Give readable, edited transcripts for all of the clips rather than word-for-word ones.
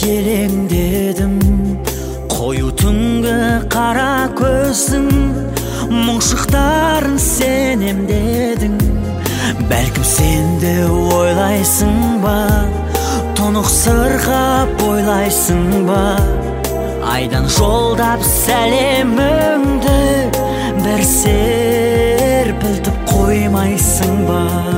елеңдедім, қою түнгі қара көздің мұңшықтарын сен емдедің. Бәлкім сен де ойлайсың ба, тұнық сырға бойлайсың ба, айдан жолдап сәлеміңді бір серпілтіп қоймайсың ба.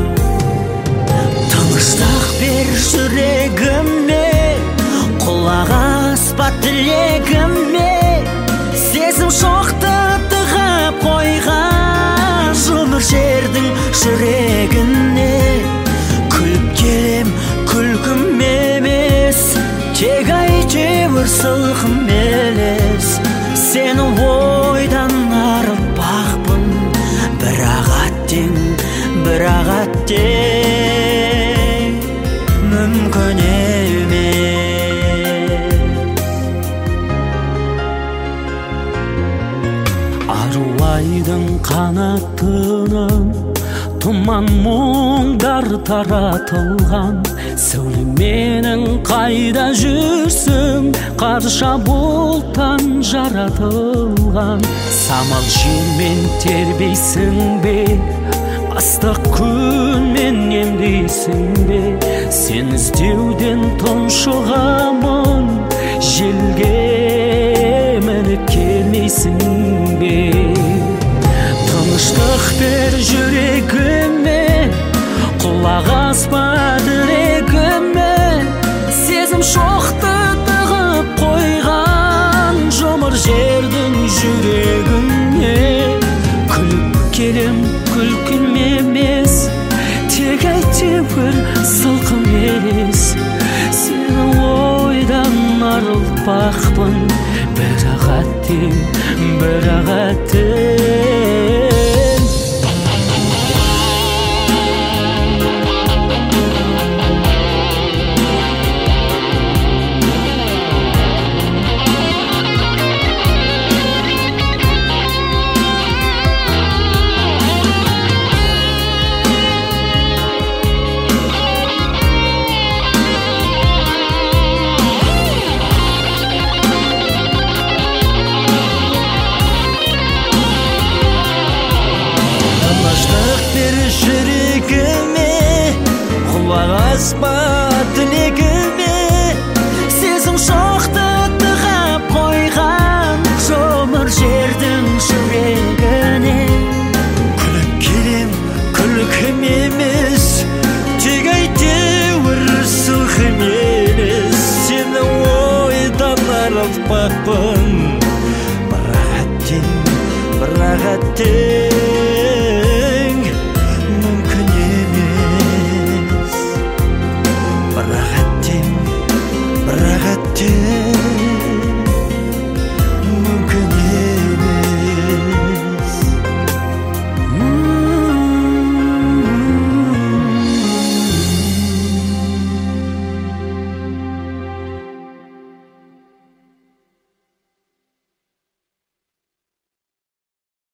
Тыныштық бер жүрегіме, құлақ аспа тілегіме, сезім шоқты тығып қойған жұмыр жердің жүрегіне. Күліп келем күлкім емес, тек әйтеуір сылқым елес. Сені ойдан арылтпақпын, бірақ әттең мүмкін емес. Аруайдың қанатынан тұман мұңдар таратылған. Сәулеменің қайда жүрсің, қарша бұлттан жаратылған. Самал желмен тербейсің бе, ыстық күнмен емдейсің бе, сен іздеуден тұншығамын, желге мініп келмейсің бе. Тыныштық бер жүрегіме, құлақ аспа тілегіме, сезім шоқты тығып қойған жұмыр жердің жүрегіне. Күліп келем күлкім емес, тек әйтеуір сылқым елес. Сені ойдан арылтпақпын, бірақ әттең Құлақ аспа